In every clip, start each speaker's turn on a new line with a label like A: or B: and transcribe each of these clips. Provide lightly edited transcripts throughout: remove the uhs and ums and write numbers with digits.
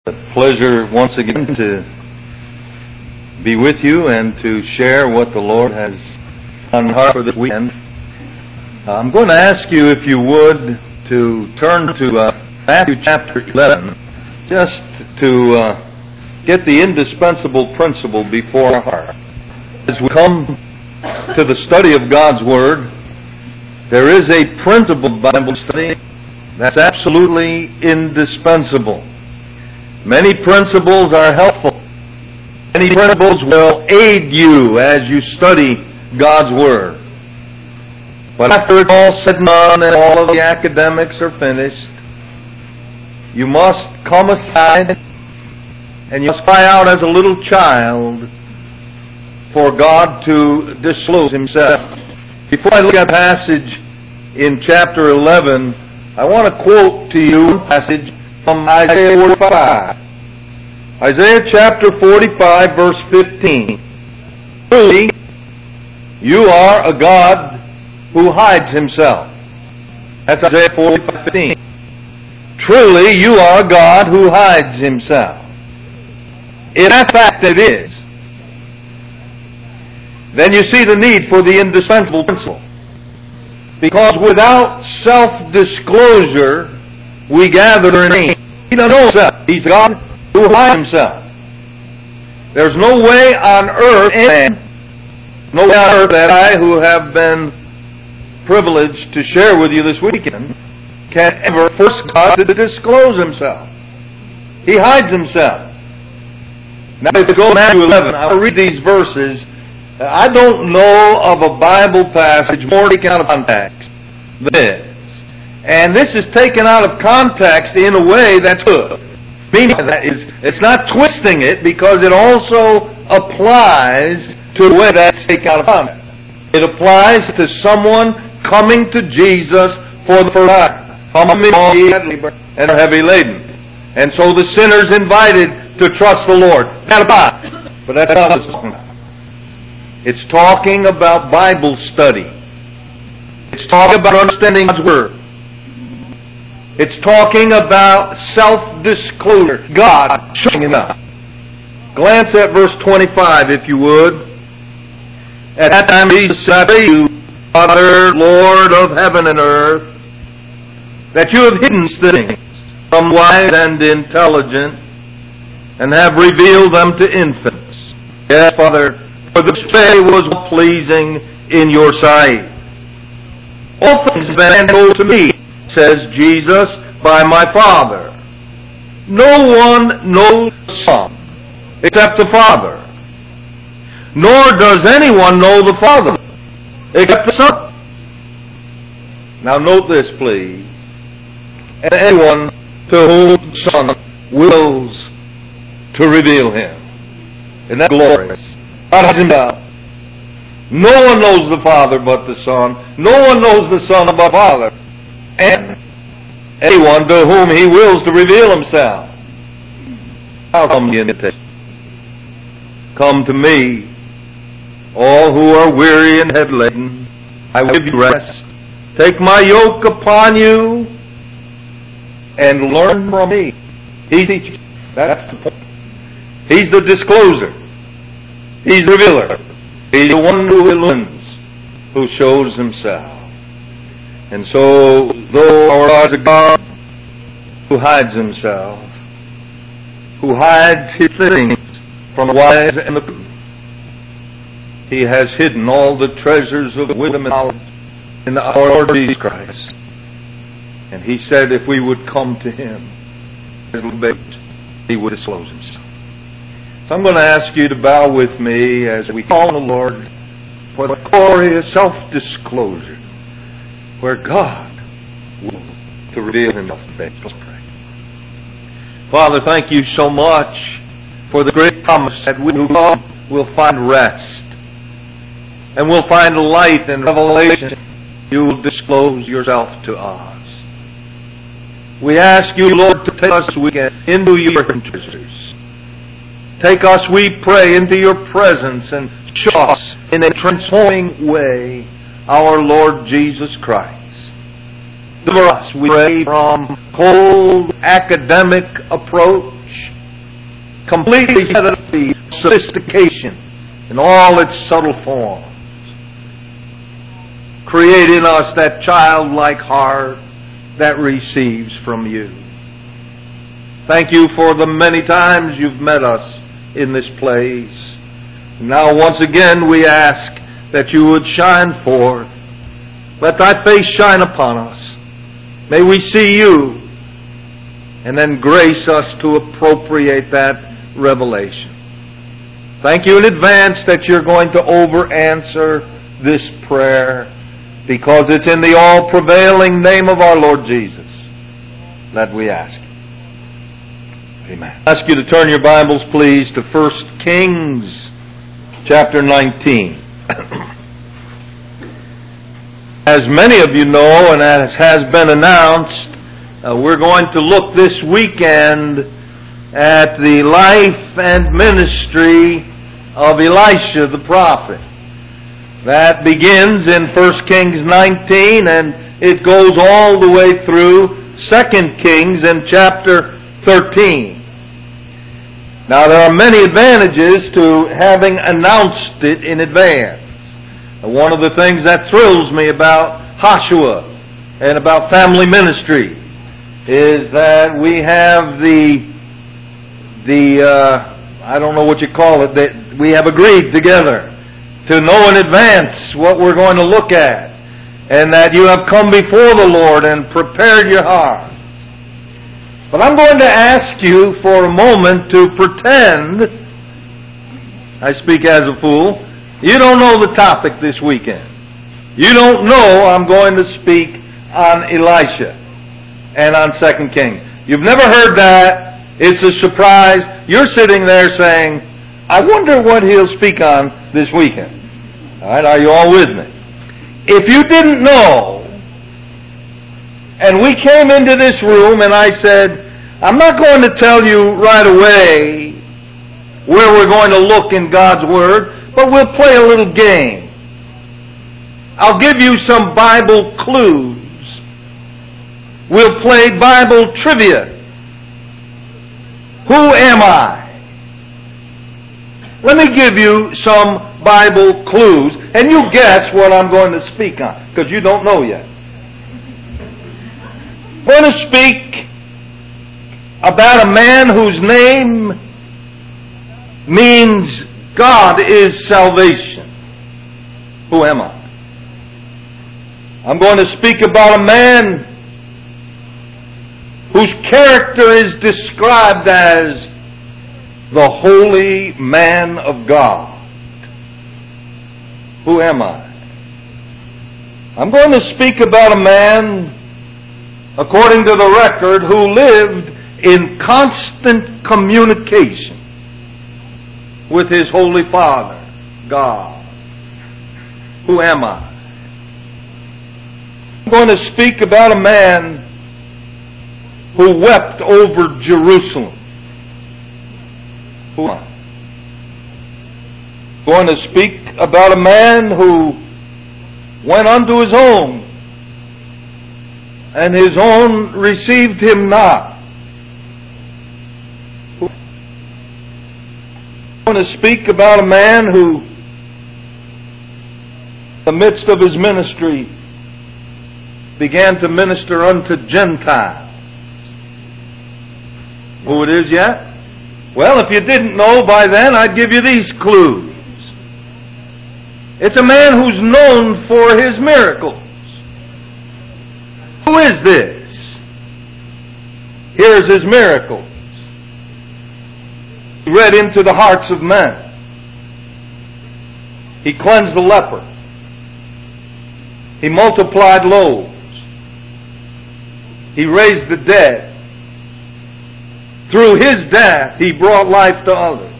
A: A pleasure once again to be with you and to share what the Lord has on my heart for this weekend. I'm going to ask you, if you would, to turn to Matthew chapter 11, just to get the indispensable principle before our heart. As we come to the study of God's Word, there is a principle Bible study that's absolutely indispensable. Many principles are helpful. Many principles will aid you as you study God's Word. But after it's all said and done and all of the academics are finished, you must come aside and you must cry out as a little child for God to disclose Himself. Before I look at a passage in chapter 11, I want to quote to you a passage from Isaiah 45. Isaiah chapter 45 verse 15. Truly, you are a God who hides Himself. That's Isaiah 45:15. Truly, you are a God who hides Himself. In that fact it is, then you see the need for the indispensable principle. Because without self-disclosure, we gather in vain. He doesn't know Himself. He's God who hides Himself. There's no way on earth, that I, who have been privileged to share with you this weekend, can ever force God to disclose Himself. He hides Himself. Now, if you go to Matthew 11, I'll read these verses. I don't know of a Bible passage more taken out of context than this. And this is taken out of context in a way that's good. Meaning that is, it's not twisting it, because it also applies to the way that's taken out of context. It applies to someone coming to Jesus for the first time. Come all ye that labor and are heavy laden. And so the sinner's invited to trust the Lord. That applies. But that's not what it's talking about. It's talking about Bible study. It's talking about understanding God's Word. It's talking about self-disclosure. God showing Himself. Glance at verse 25, if you would. At that time Jesus said to you, Father, Lord of heaven and earth, that you have hidden things from wise and intelligent, and have revealed them to infants. Yes, Father, for this way was pleasing in your sight. All things have been told to me, says Jesus, by my Father. No one knows the Son except the Father, nor does anyone know the Father except the Son. Now note this, please. And anyone to whom the Son wills to reveal Him. Isn't that glorious? God Himself. No one knows the Father but the Son. No one knows the Son but the Father. And anyone to whom He wills to reveal Himself. How come the invitation? Come to me, all who are weary and heavy laden. I will give you rest. Take my yoke upon you and learn from me. He teaches. That's the point. He's the discloser. He's the revealer. He's the one who illumines, who shows Himself. And so, though our God is a God who hides Himself, who hides His things from the wise and the prudent, He has hidden all the treasures of wisdom and knowledge in our Lord Jesus Christ. And He said if we would come to Him as little babes, He would disclose Himself. So I'm going to ask you to bow with me as we call on the Lord for the glorious self-disclosure, where God will to reveal Himself to babes. Let's pray. Father, thank you so much for the great promise that we who come will find rest, and will find light and revelation. You will disclose yourself to us. We ask you, Lord, to take us into your treasures. Take us, we pray, into your presence and show us in a transforming way our Lord Jesus Christ. Deliver us, we pray, from cold academic approach completely set it free, sophistication in all its subtle forms. Create in us that childlike heart that receives from you. Thank you for the many times you've met us in this place. Now once again we ask that you would shine forth. Let thy face shine upon us. May we see you, and then grace us to appropriate that revelation. Thank you in advance that you're going to over-answer this prayer, because it's in the all-prevailing name of our Lord Jesus that we ask. Amen. I ask you to turn your Bibles, please, to 1 Kings chapter 19. As many of you know, and as has been announced, we're going to look this weekend at the life and ministry of Elisha the prophet. That begins in 1 Kings 19 and it goes all the way through 2 Kings in chapter 13. Now there are many advantages to having announced it in advance. One of the things that thrills me about Joshua and about family ministry is that we have I don't know what you call it, that we have agreed together to know in advance what we're going to look at, and that you have come before the Lord and prepared your heart. But I'm going to ask you for a moment to pretend, I speak as a fool, you don't know the topic this weekend. You don't know I'm going to speak on Elisha and on 2 Kings. You've never heard that. It's a surprise. You're sitting there saying, I wonder what he'll speak on this weekend. All right, are you all with me? If you didn't know, and we came into this room and I said, I'm not going to tell you right away where we're going to look in God's Word, but we'll play a little game. I'll give you some Bible clues. We'll play Bible trivia. Who am I? Let me give you some Bible clues, and you guess what I'm going to speak on, because you don't know yet. I'm going to speak about a man whose name means God is salvation. Who am I? I'm going to speak about a man whose character is described as the holy man of God. Who am I? I'm going to speak about a man, according to the record, who lived in constant communication with his Holy Father, God. Who am I? I'm going to speak about a man who wept over Jerusalem. Who am I? I'm going to speak about a man who went unto his own, and his own received him not. I'm going to speak about a man who, in the midst of his ministry, began to minister unto Gentiles. Who it is yet? Well, if you didn't know by then, I'd give you these clues. It's a man who's known for his miracles. Who is this? Here's his miracles. He read into the hearts of men. He cleansed the leper. He multiplied loaves. He raised the dead. Through his death, he brought life to others.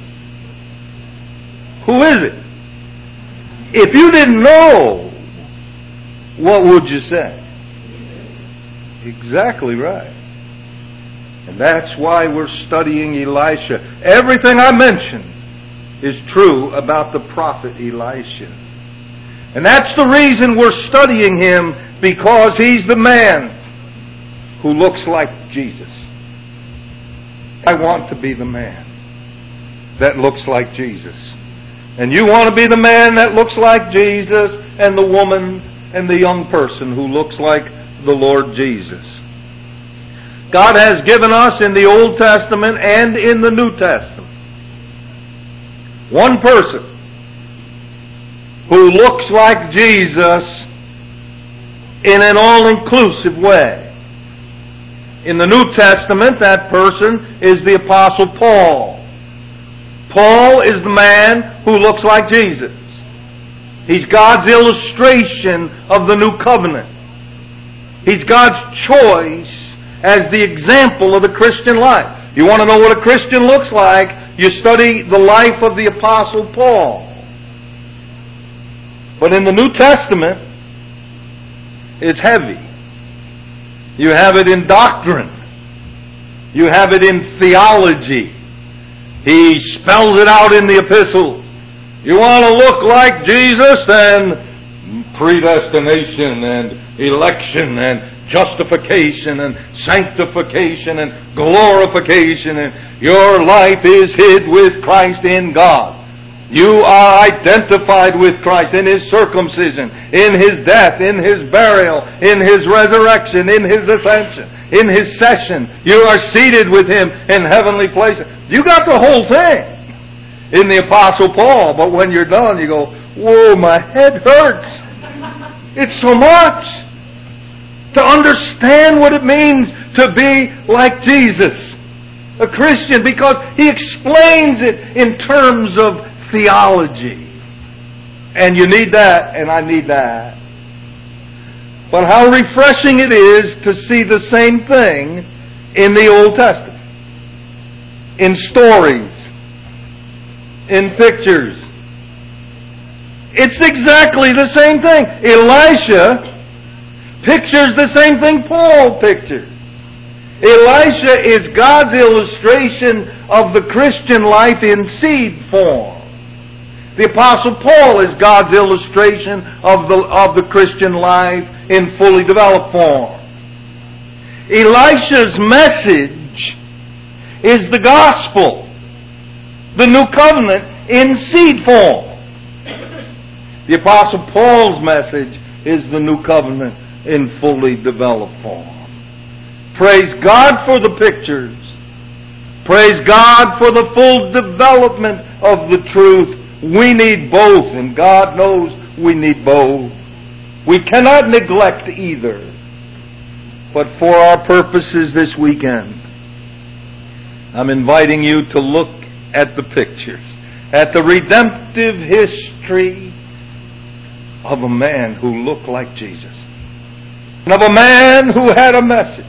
A: Who is it? If you didn't know, what would you say? Exactly right. And that's why we're studying Elisha. Everything I mentioned is true about the prophet Elisha. And that's the reason we're studying him, because he's the man who looks like Jesus. I want to be the man. that looks like Jesus. And you want to be the man that looks like Jesus, and the woman and the young person who looks like the Lord Jesus. God has given us in the Old Testament and in the New Testament one person who looks like Jesus in an all-inclusive way. In the New Testament, that person is the Apostle Paul. Paul is the man who looks like Jesus. He's God's illustration of the new covenant. He's God's choice as the example of the Christian life. You want to know what a Christian looks like? You study the life of the Apostle Paul. But in the New Testament, it's heavy. You have it in doctrine. You have it in theology. He spells it out in the epistles. You want to look like Jesus? Then predestination and election and justification and sanctification and glorification, and your life is hid with Christ in God. You are identified with Christ in His circumcision, in His death, in His burial, in His resurrection, in His ascension, in His session. You are seated with Him in heavenly places. You got the whole thing in the Apostle Paul, but when you're done, you go, whoa, my head hurts. It's so much to understand what it means to be like Jesus, a Christian, because he explains it in terms of theology. And you need that, and I need that. But how refreshing it is to see the same thing in the Old Testament. In stories. In pictures. It's exactly the same thing. Elisha pictures the same thing Paul pictures. Elisha is God's illustration of the Christian life in seed form. The Apostle Paul is God's illustration of the Christian life in fully developed form. Elisha's message is the gospel, the new covenant in seed form. The Apostle Paul's message is the new covenant in fully developed form. Praise God for the pictures. Praise God for the full development of the truth. We need both, and God knows we need both. We cannot neglect either. But for our purposes this weekend, I'm inviting you to look at the pictures, at the redemptive history of a man who looked like Jesus, and of a man who had a message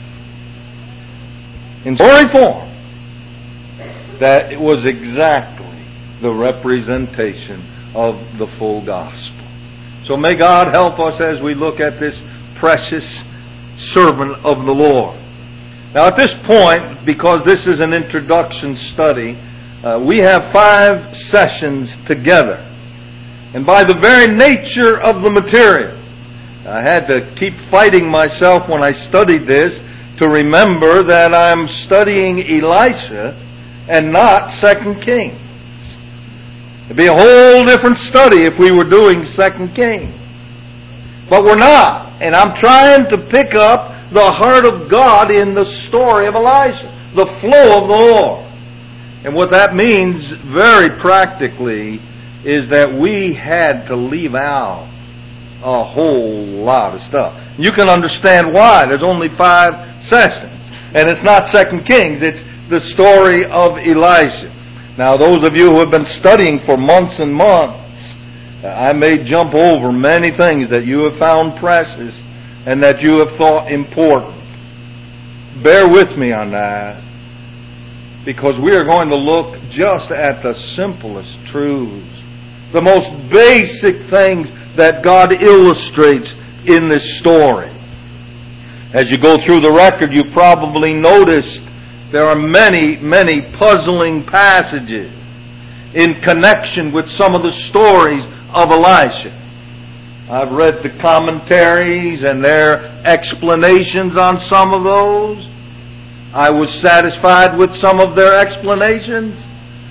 A: in story form that it was exactly the representation of the full gospel. So may God help us as we look at this precious servant of the Lord. Now at this point, because this is an introduction study, we have 5 sessions together. And by the very nature of the material, I had to keep fighting myself when I studied this to remember that I'm studying Elisha and not 2 Kings. It'd be a whole different study if we were doing 2 Kings. But we're not. And I'm trying to pick up the heart of God in the story of Elisha, the flow of the Lord. And what that means very practically is that we had to leave out a whole lot of stuff. You can understand why. There's only 5 sessions. And it's not 2 Kings. It's the story of Elisha. Now, those of you who have been studying for months and months, I may jump over many things that you have found precious and that you have thought important. Bear with me on that, because we are going to look just at the simplest truths, the most basic things that God illustrates in this story. As you go through the record, you probably noticed there are many, many puzzling passages in connection with some of the stories of Elisha. I've read the commentaries and their explanations on some of those. I was satisfied with some of their explanations.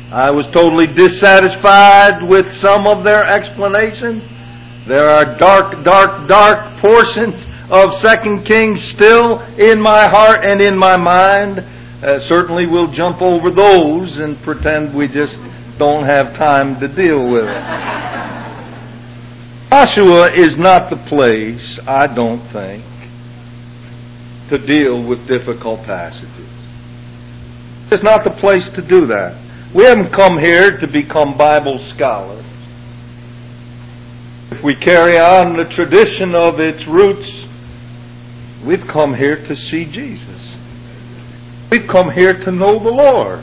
A: I was totally dissatisfied with some of their explanations. There are dark portions of 2 Kings still in my heart and in my mind. Certainly we'll jump over those and pretend we just don't have time to deal with it. Joshua is not the place, I don't think, to deal with difficult passages. It's not the place to do that. We haven't come here to become Bible scholars. If we carry on the tradition of its roots, we've come here to see Jesus. We've come here to know the Lord.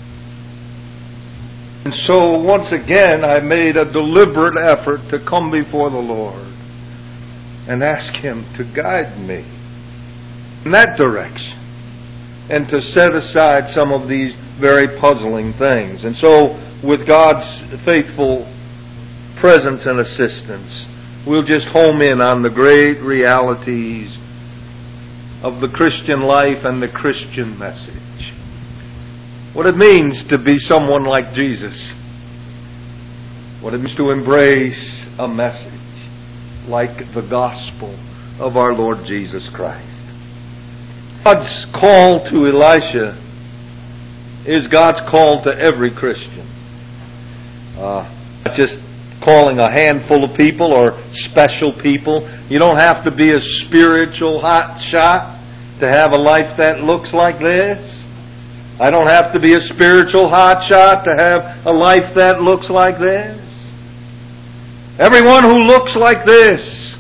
A: And so once again, I made a deliberate effort to come before the Lord and ask Him to guide me in that direction and to set aside some of these very puzzling things. And so, with God's faithful presence and assistance, we'll just home in on the great realities of the Christian life and the Christian message. What it means to be someone like Jesus. What it means to embrace a message like the gospel of our Lord Jesus Christ. God's call to Elisha is God's call to every Christian. Not just calling a handful of people or special people. You don't have to be a spiritual hot shot to have a life that looks like this. I don't have to be a spiritual hot shot to have a life that looks like this. Everyone who looks like this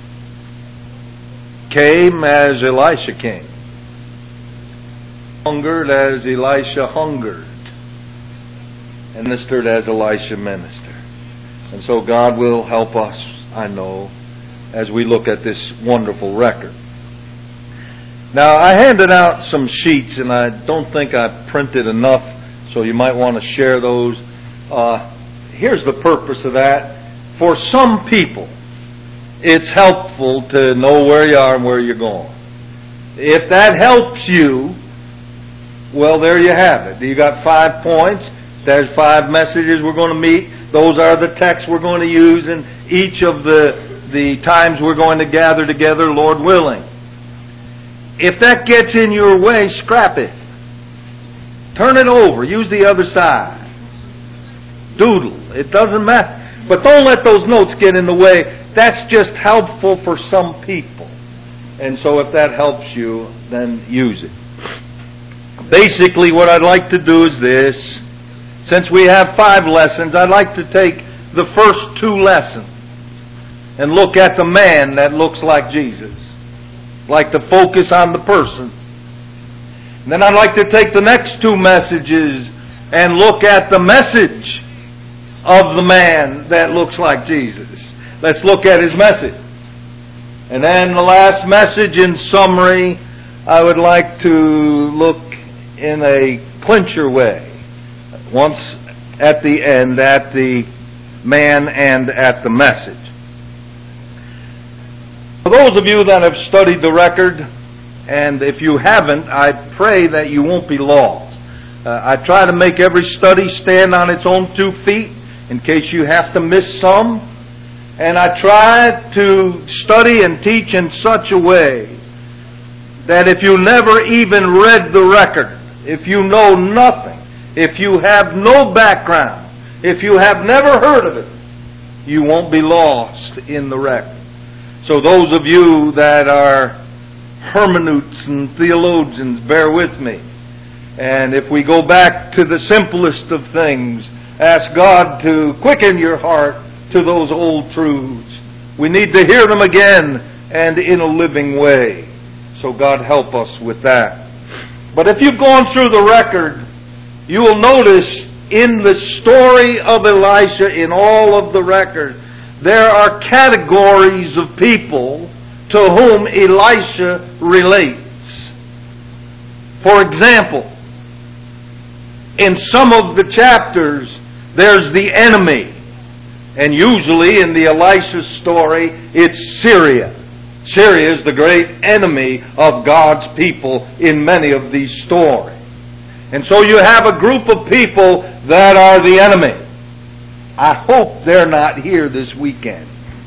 A: came as Elisha came. Hungered as Elisha hungered. And ministered as Elisha ministered. And so God will help us, I know, as we look at this wonderful record. Now, I handed out some sheets, and I don't think I printed enough, so you might want to share those. Here's the purpose of that. For some people, it's helpful to know where you are and where you're going. If that helps you, well, there you have it. You got 5 points. There's 5 messages we're going to meet. Those are the texts we're going to use in each of the times we're going to gather together, Lord willing. If that gets in your way, scrap it. Turn it over. Use the other side. Doodle. It doesn't matter. But don't let those notes get in the way. That's just helpful for some people. And so if that helps you, then use it. Basically, what I'd like to do is this. Since we have 5 lessons, I'd like to take the first 2 lessons and look at the man that looks like Jesus. Like to focus on the person. And then I'd like to take the next 2 messages and look at the message of the man that looks like Jesus. Let's look at his message. And then the last message, in summary, I would like to look in a clincher way. Once at the end, at the man and at the message. For those of you that have studied the record, and if you haven't, I pray that you won't be lost. I try to make every study stand on its own 2 feet, in case you have to miss some. And I try to study and teach in such a way that if you never even read the record, if you know nothing, if you have no background, if you have never heard of it, you won't be lost in the record. So those of you that are hermeneutes and theologians, bear with me. And if we go back to the simplest of things, ask God to quicken your heart to those old truths. We need to hear them again and in a living way. So God help us with that. But if you've gone through the record, you will notice in the story of Elisha, in all of the record, there are categories of people to whom Elisha relates. For example, in some of the chapters, there's the enemy. And usually in the Elisha story, it's Syria. Syria is the great enemy of God's people in many of these stories. And so you have a group of people that are the enemy. I hope they're not here this weekend.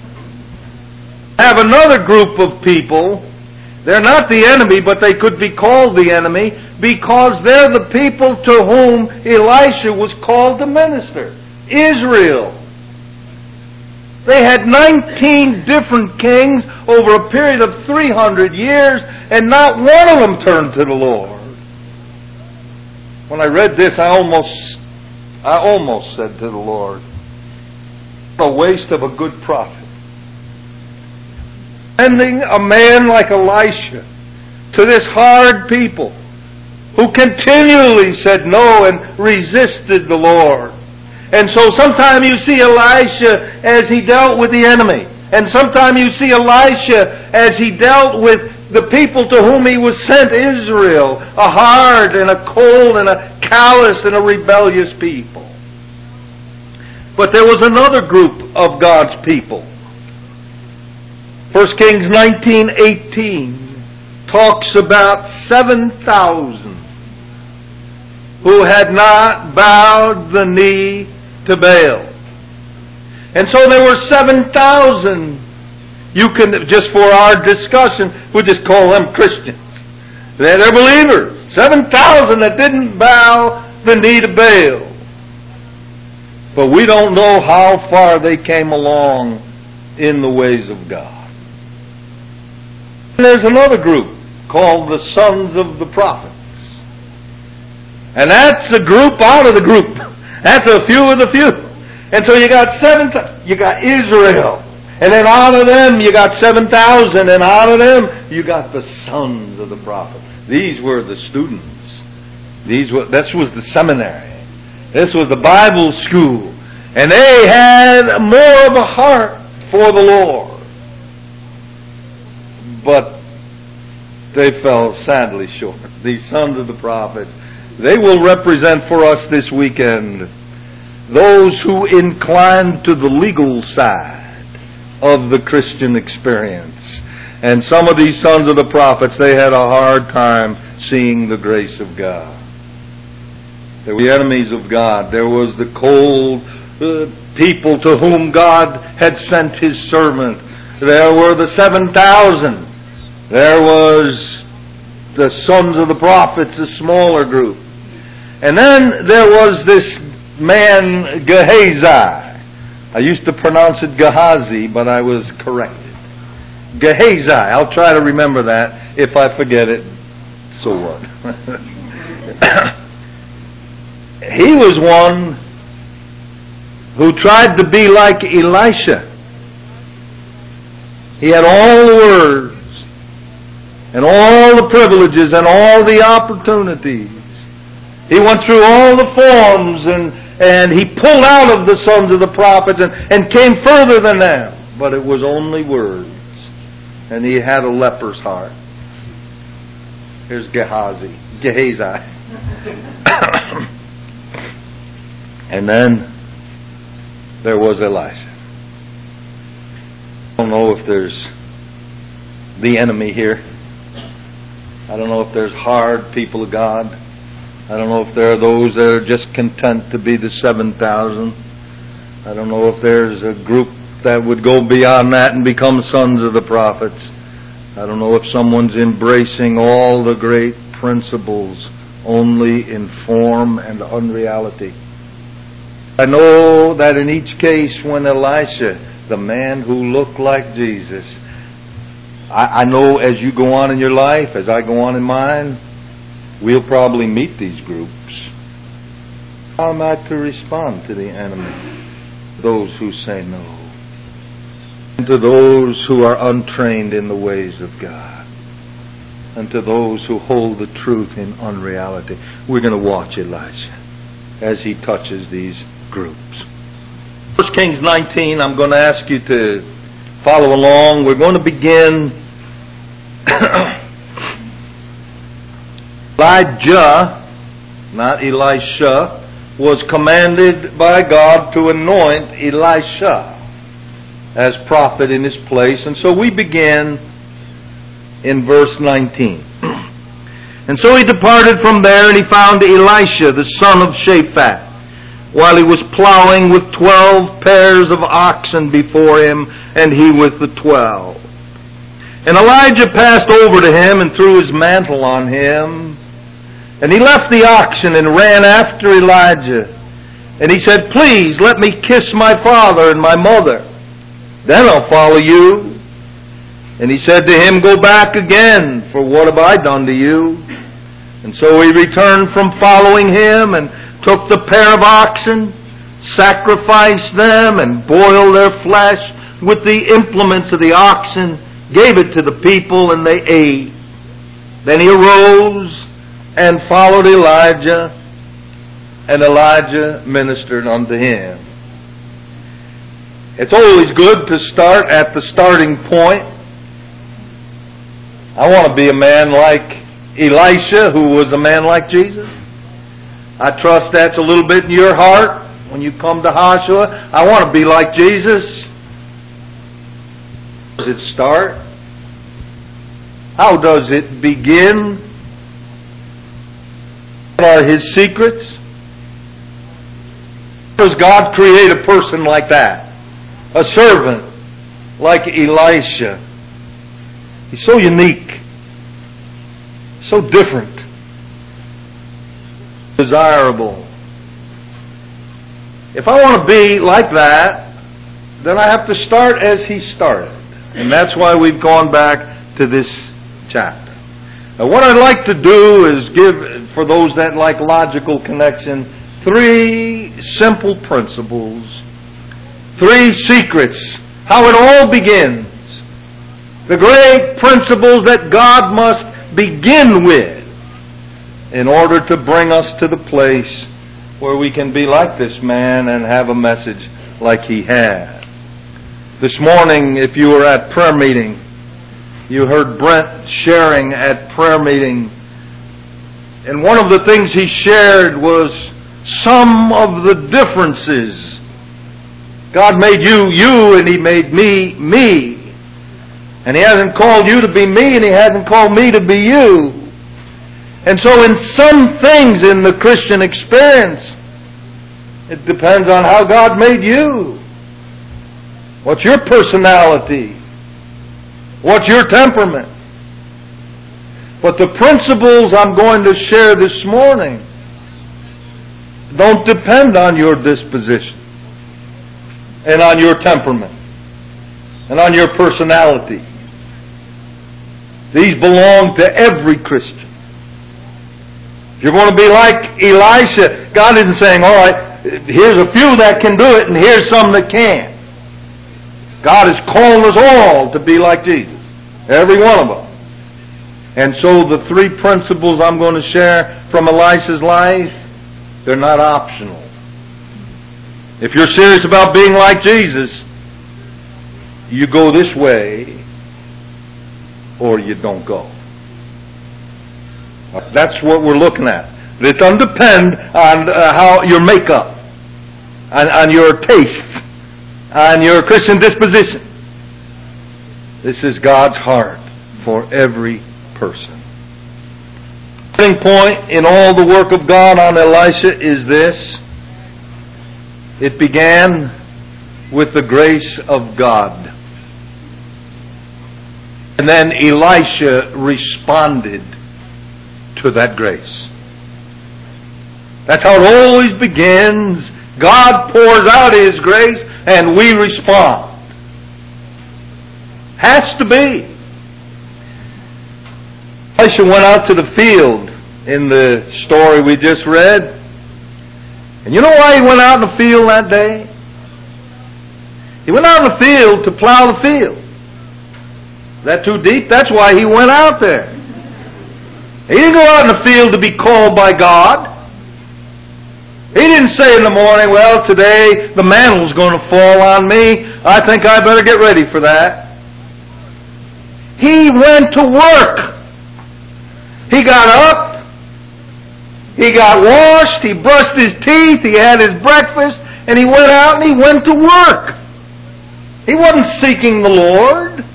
A: I have another group of people. They're not the enemy, but they could be called the enemy because they're the people to whom Elisha was called to minister. Israel. They had 19 different kings over a period of 300 years, and not one of them turned to the Lord. When I read this, I almost said to the Lord, what a waste of a good prophet. Sending a man like Elisha to this hard people who continually said no and resisted the Lord. And so sometimes you see Elisha as he dealt with the enemy. And sometimes you see Elisha as he dealt with the people to whom he was sent, Israel, a hard and a cold and a callous and a rebellious people. But there was another group of God's people. 1 Kings 19:18 talks about 7,000 who had not bowed the knee to Baal. And so there were 7,000. You can, just for our discussion, we'll just call them Christians. They're believers. 7,000 that didn't bow the knee to Baal. But we don't know how far they came along in the ways of God. And there's another group called the sons of the prophets. And that's a group out of the group. That's a few of the few. And so you got you got Israel. And then out of them you got 7,000. And out of them you got the sons of the prophet. These were the students. This was the seminary. This was the Bible school. And they had more of a heart for the Lord. But they fell sadly short. These sons of the prophets, they will represent for us this weekend those who incline to the legal side of the Christian experience. And some of these sons of the prophets, they had a hard time seeing the grace of God. There were the enemies of God. There was the cold people to whom God had sent His servant. There were the 7,000. There was the sons of the prophets, a smaller group. And then there was this man, Gehazi. I used to pronounce it Gehazi, but I was corrected. Gehazi. I'll try to remember that. If I forget it, so what? He was one who tried to be like Elisha. He had all the words and all the privileges and all the opportunities. He went through all the forms and he pulled out of the sons of the prophets and came further than them. But it was only words. And he had a leper's heart. Here's Gehazi. And then there was Elisha. I don't know if there's the enemy here. I don't know if there's hard people of God. I don't know if there are those that are just content to be the 7,000. I don't know if there's a group that would go beyond that and become sons of the prophets. I don't know if someone's embracing all the great principles only in form and unreality. I know that in each case when Elisha, the man who looked like Jesus, I know as you go on in your life, as I go on in mine, we'll probably meet these groups. How am I to respond to the enemy? Those who say no. And to those who are untrained in the ways of God. And to those who hold the truth in unreality. We're going to watch Elisha as he touches these groups. 1 Kings 19, I'm going to ask you to follow along. We're going to begin. Elijah, not Elisha, was commanded by God to anoint Elisha as prophet in his place. And so we begin in verse 19. And so he departed from there, and he found Elisha, the son of Shaphat, while he was plowing with 12 pairs of oxen before him, and he with the 12. And Elijah passed over to him and threw his mantle on him. And he left the oxen and ran after Elijah. And he said, "Please let me kiss my father and my mother. Then I'll follow you." And he said to him, "Go back again, for what have I done to you?" And so he returned from following him and took the pair of oxen, sacrificed them, and boiled their flesh with the implements of the oxen, gave it to the people, and they ate. Then he arose and followed Elijah, and Elijah ministered unto him. It's always good to start at the starting point. I want to be a man like Elisha, who was a man like Jesus. I trust that's a little bit in your heart when you come to Joshua. I want to be like Jesus. How does it start? How does it begin? What are his secrets? How does God create a person like that? A servant like Elisha. He's so unique, so different, desirable. If I want to be like that, then I have to start as he started. And that's why we've gone back to this chapter. Now, what I'd like to do is give, for those that like logical connection, 3 simple principles, 3 secrets, how it all begins. The great principles that God must begin with in order to bring us to the place where we can be like this man and have a message like he had. This morning, if you were at prayer meeting, you heard Brent sharing at prayer meeting, and one of the things he shared was some of the differences. God made you, you, and he made me, me. And he hasn't called you to be me, and he hasn't called me to be you. And so in some things in the Christian experience, it depends on how God made you. What's your personality? What's your temperament? But the principles I'm going to share this morning don't depend on your disposition and on your temperament and on your personality. These belong to every Christian. If you're going to be like Elisha, God isn't saying, all right, here's a few that can do it and here's some that can't. God is calling us all to be like Jesus. Every one of us. And so the 3 principles I'm going to share from Elisha's life, they're not optional. If you're serious about being like Jesus, you go this way or you don't go. That's what we're looking at. It doesn't depend on how your makeup, on your tastes, on your Christian disposition. This is God's heart for every person. The turning point in all the work of God on Elisha is this. It began with the grace of God. And then Elisha responded to that grace. That's how it always begins. God pours out His grace and we respond. Has to be. Elisha went out to the field in the story we just read. And you know why he went out in the field that day? He went out in the field to plow the field. Is that too deep? That's why he went out there. He didn't go out in the field to be called by God. He didn't say in the morning, well, today the mantle's going to fall on me. I think I better get ready for that. He went to work. He got up. He got washed. He brushed his teeth. He had his breakfast. And he went out and he went to work. He wasn't seeking the Lord.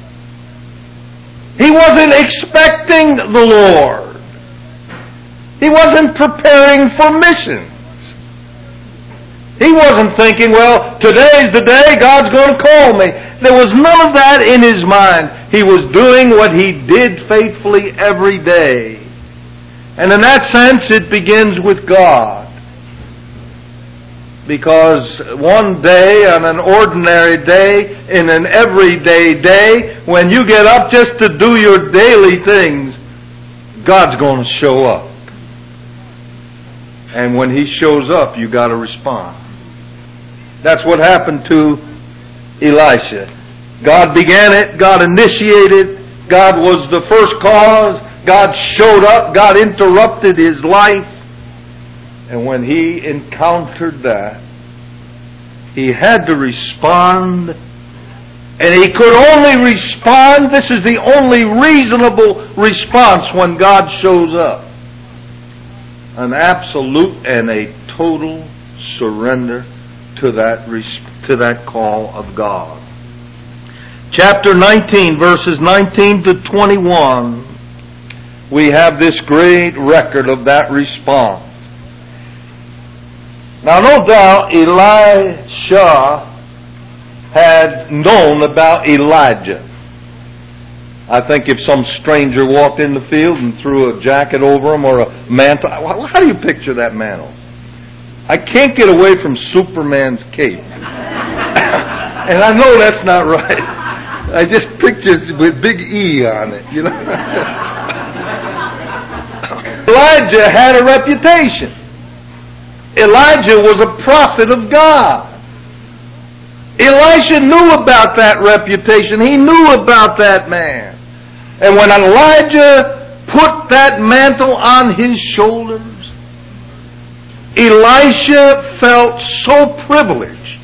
A: He wasn't expecting the Lord. He wasn't preparing for missions. He wasn't thinking, well, today's the day God's going to call me. There was none of that in his mind. He was doing what he did faithfully every day. And in that sense, it begins with God. Because one day, on an ordinary day, in an everyday day, when you get up just to do your daily things, God's going to show up. And when He shows up, you got to respond. That's what happened to Elisha. God began it. God initiated. God was the first cause. God showed up. God interrupted his life. And when he encountered that, he had to respond. And he could only respond. This is the only reasonable response when God shows up. An absolute and a total surrender to that call of God. Chapter 19, verses 19 to 21, we have this great record of that response. Now, no doubt Elisha had known about Elijah. I think if some stranger walked in the field and threw a jacket over him or a mantle, how do you picture that mantle? I can't get away from Superman's cape. And I know that's not right. I just picture it with big E on it, you know. Elijah had a reputation. Elijah was a prophet of God. Elisha knew about that reputation. He knew about that man. And when Elijah put that mantle on his shoulders, Elisha felt so privileged,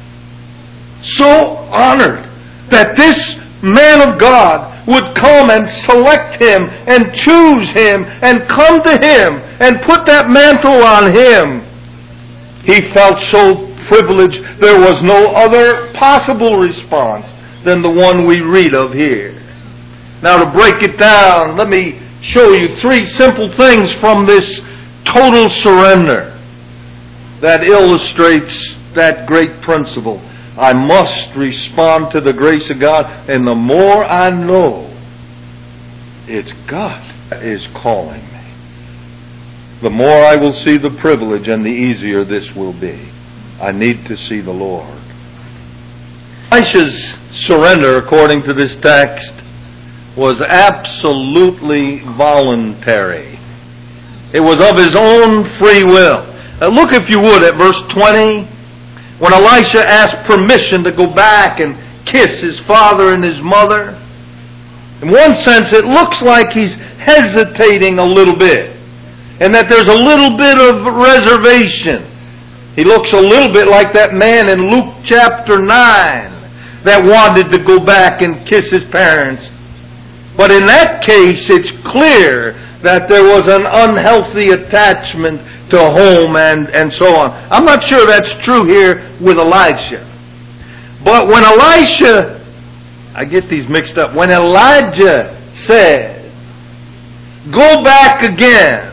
A: so honored that this man of God would come and select him and choose him and come to him and put that mantle on him. He felt so privileged there was no other possible response than the one we read of here. Now, to break it down, let me show you three simple things from this total surrender that illustrates that great principle. I must respond to the grace of God, and the more I know it's God that is calling me, the more I will see the privilege and the easier this will be. I need to see the Lord. Elisha's surrender, according to this text, was absolutely voluntary. It was of his own free will. Now look, if you would, at verse 20. When Elisha asked permission to go back and kiss his father and his mother, in one sense it looks like he's hesitating a little bit, and that there's a little bit of reservation. He looks a little bit like that man in Luke chapter 9 that wanted to go back and kiss his parents. But in that case, it's clear that there was an unhealthy attachment to home and so on. I'm not sure that's true here with Elisha. But when Elisha, I get these mixed up, when Elijah said, go back again,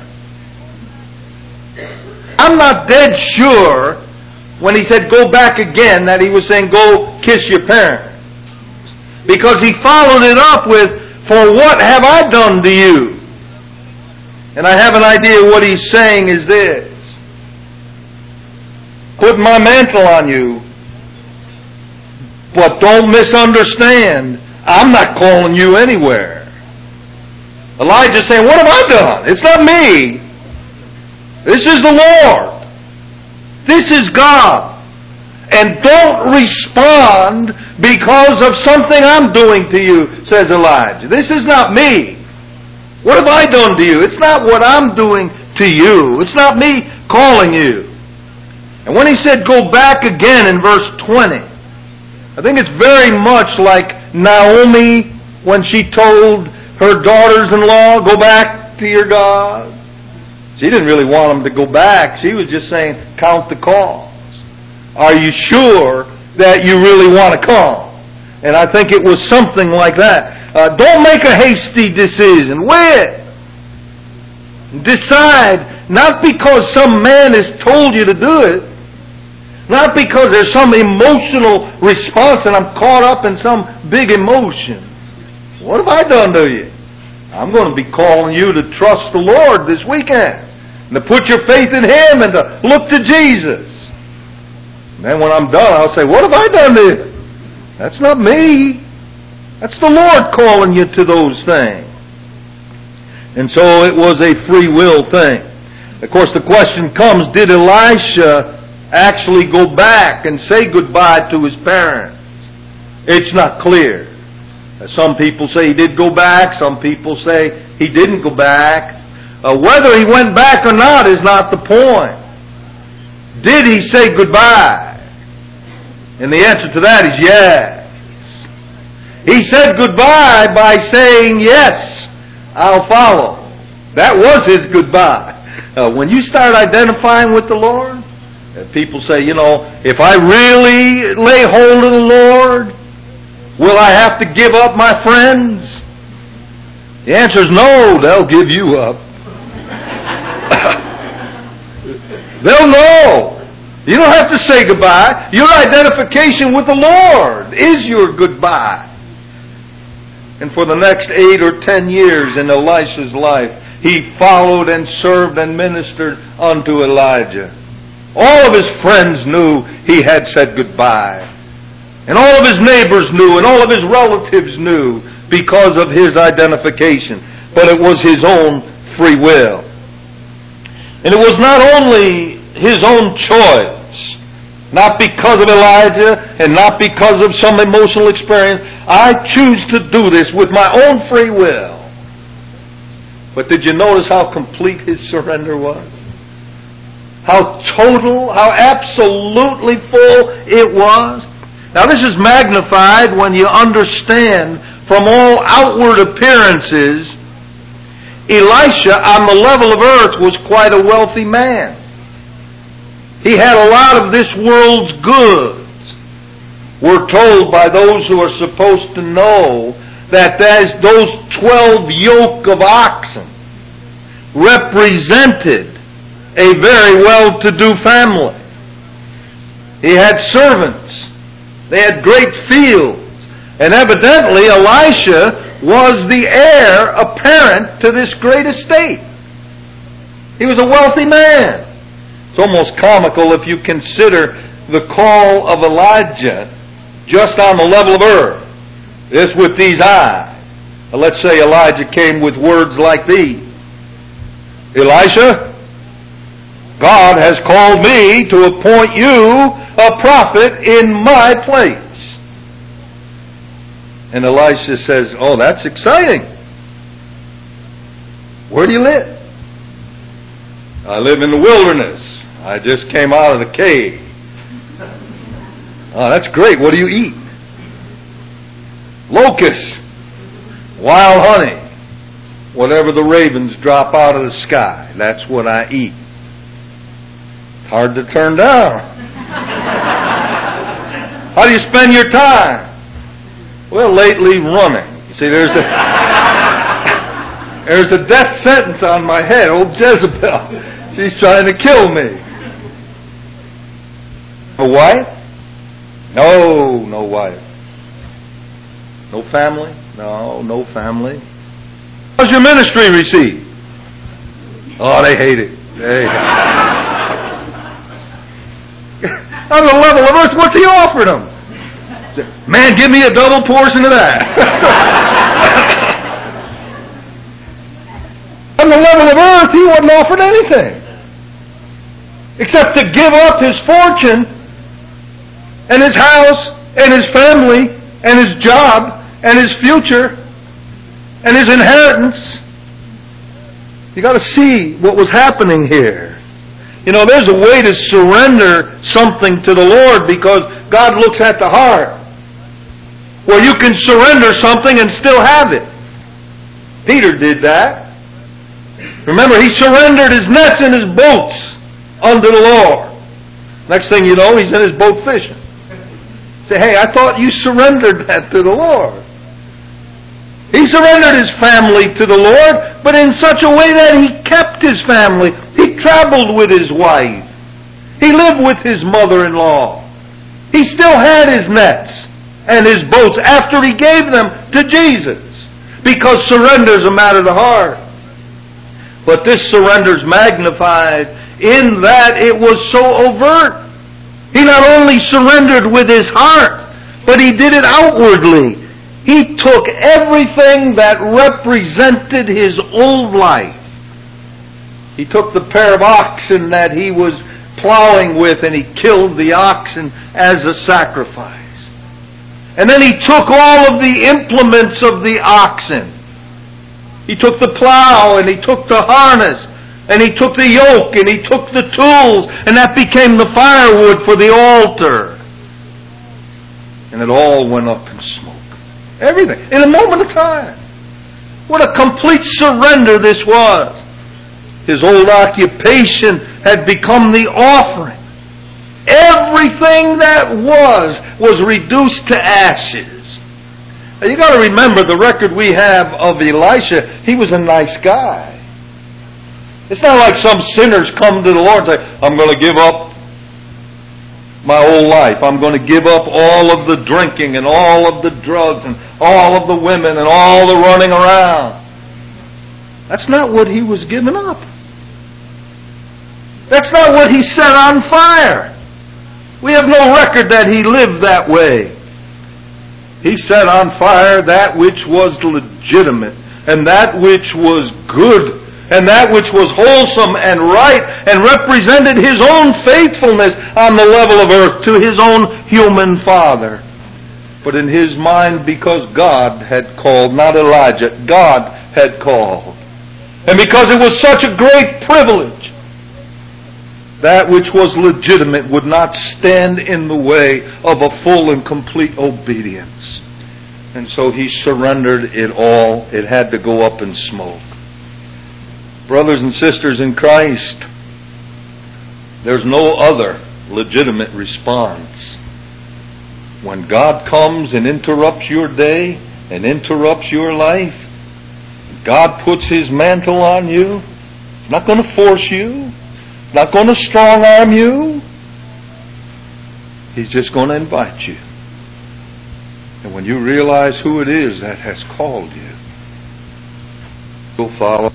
A: I'm not dead sure when he said go back again that he was saying go kiss your parents. Because he followed it up with, for what have I done to you? And I have an idea what he's saying is this. Put my mantle on you, but don't misunderstand. I'm not calling you anywhere. Elijah's saying, what have I done? It's not me. This is the Lord. This is God. And don't respond because of something I'm doing to you, says Elijah. This is not me. What have I done to you? It's not what I'm doing to you. It's not me calling you. And when he said go back again in verse 20, I think it's very much like Naomi when she told her daughters-in-law, go back to your God. She didn't really want them to go back. She was just saying, count the cost. Are you sure that you really want to come? And I think it was something like that. Don't make a hasty decision. Wait. Decide, not because some man has told you to do it, Not because there's some emotional response and I'm caught up in some big emotion. What have I done to you? I'm going to be calling you to trust the Lord this weekend. And to put your faith in Him and to look to Jesus. And then when I'm done, I'll say, what have I done to you? That's not me. That's the Lord calling you to those things. And so it was a free will thing. Of course, the question comes, did Elisha actually go back and say goodbye to his parents? It's not clear. Some people say he did go back. Some people say he didn't go back. Whether he went back or not is not the point. Did he say goodbye? And the answer to that is yes. He said goodbye by saying, yes, I'll follow. That was his goodbye. When you start identifying with the Lord, people say, if I really lay hold of the Lord, will I have to give up my friends? The answer is no, they'll give you up. They'll know. You don't have to say goodbye. Your identification with the Lord is your goodbye. And for the next 8 or 10 years in Elisha's life, he followed and served and ministered unto Elijah. All of his friends knew he had said goodbye. And all of his neighbors knew, and all of his relatives knew, because of his identification. But it was his own free will. And it was not only his own choice, not because of Elijah, and not because of some emotional experience. I choose to do this with my own free will. But did you notice how complete his surrender was? How total, how absolutely full it was? Now this is magnified when you understand from all outward appearances, Elisha on the level of earth was quite a wealthy man. He had a lot of this world's goods. We're told by those who are supposed to know that those 12 yoke of oxen represented a very well-to-do family. He had servants. They had great fields. And evidently Elisha was the heir apparent to this great estate. He was a wealthy man. It's almost comical if you consider the call of Elijah just on the level of earth. This with these eyes. Let's say Elijah came with words like these. Elisha, God has called me to appoint you a prophet in my place. And Elisha says, oh, that's exciting. Where do you live? I live in the wilderness. I just came out of the cave. Oh, that's great. What do you eat? Locusts, wild honey, whatever the ravens drop out of the sky. That's what I eat. Hard to turn down. How do you spend your time? Well, lately running. See, there's a death sentence on my head. Old Jezebel. She's trying to kill me. A wife? No wife. No family? No family. How's your ministry received? Oh, they hate it. On the level of earth, what's he offering them? Man, give me a double portion of that. On the level of earth, he wasn't offered anything. Except to give up his fortune and his house and his family and his job and his future and his inheritance. You got to see what was happening here. There's a way to surrender something to the Lord because God looks at the heart. Where you can surrender something and still have it. Peter did that. Remember, he surrendered his nets and his boats unto the Lord. Next thing you know, he's in his boat fishing. Say, hey, I thought you surrendered that to the Lord. He surrendered his family to the Lord, but in such a way that he kept his family. He traveled with his wife. He lived with his mother-in-law. He still had his nets and his boats after he gave them to Jesus, because surrender is a matter of the heart. But this surrender is magnified in that it was so overt. He not only surrendered with his heart, but he did it outwardly. He took everything that represented his old life. He took the pair of oxen that he was plowing with, and he killed the oxen as a sacrifice. And then he took all of the implements of the oxen. He took the plow, and he took the harness, and he took the yoke, and he took the tools, and that became the firewood for the altar. And it all went up in smoke. Everything. In a moment of time. What a complete surrender this was. His old occupation had become the offering. Everything that was reduced to ashes. Now you got to remember the record we have of Elisha. He was a nice guy. It's not like some sinners come to the Lord and say, I'm going to give up my whole life. I'm going to give up all of the drinking and all of the drugs and all of the women and all the running around. That's not what he was giving up. That's not what he set on fire. We have no record that he lived that way. He set on fire that which was legitimate, and that which was good, and that which was wholesome and right, and represented his own faithfulness on the level of earth to his own human father. But in his mind, because God had called, not Elijah, God had called. And because it was such a great privilege, that which was legitimate would not stand in the way of a full and complete obedience. And so he surrendered it all. It had to go up in smoke. Brothers and sisters in Christ, there's no other legitimate response. When God comes and interrupts your day and interrupts your life, God puts His mantle on you. He's not going to force you. He's not going to strong arm you. He's just going to invite you. And when you realize who it is that has called you, you'll follow.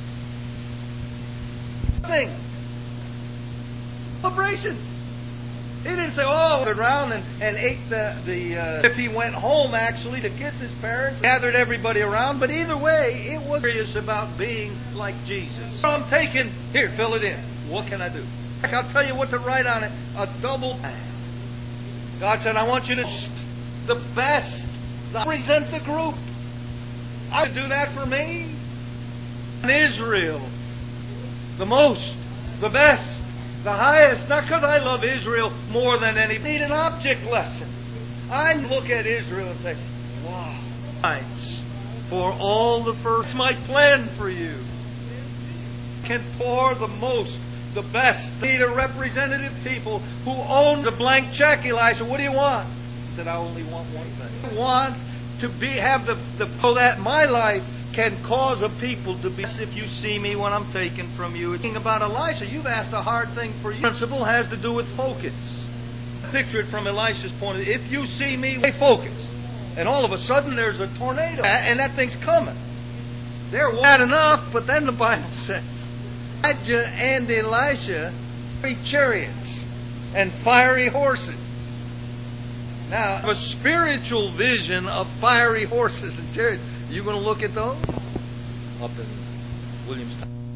A: Celebration. He didn't say, oh, around and ate if he went home actually to kiss his parents, gathered everybody around, but either way, it was serious about being like Jesus. So I'm taking, here, fill it in. What can I do? I'll tell you what to write on it. A double. God said, I want you to the best. Represent the group. I would do that for me. In Israel. The most. The best. The highest. Not because I love Israel more than any. Need an object lesson. I look at Israel and say, wow. Thanks for all the first. My plan for you. Can pour the most. The best. Need a representative people who own the blank check. Elisha, what do you want? He said, I only want one thing. I want to have so that my life can cause a people to be. If you see me when I'm taken from you. Thinking about Elisha, you've asked a hard thing for you. The principle has to do with focus. Picture it from Elisha's point of view. If you see me, focus. And all of a sudden there's a tornado. And that thing's coming. They're bad enough, but then the Bible says, Elijah and Elisha, 3 chariots and fiery horses. Now, a spiritual vision of fiery horses and chariots. Are you going to look at those? Up in Williamstown.